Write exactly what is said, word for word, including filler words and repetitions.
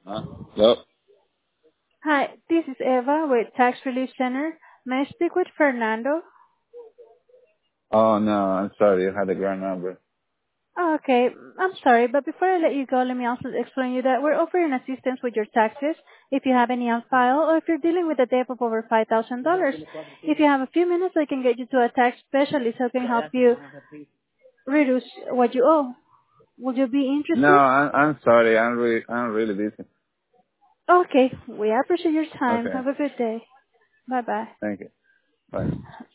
Huh? Yep. Hi, this is Eva with Tax Relief Center. May I speak with Fernando? Oh no, I'm sorry. You had the grand number. Oh, okay, I'm sorry, but before I let you go, let me also explain you that we're offering assistance with your taxes if you have any on file or if you're dealing with a debt of over five thousand dollars. If you have a few minutes, I can get you to a tax specialist who can help you reduce what you owe. Would you be No, interested? I'm I'm sorry. I'm really I'm really busy. Okay, we appreciate your time. Okay. Have a good day. Bye-bye. Thank you. Bye.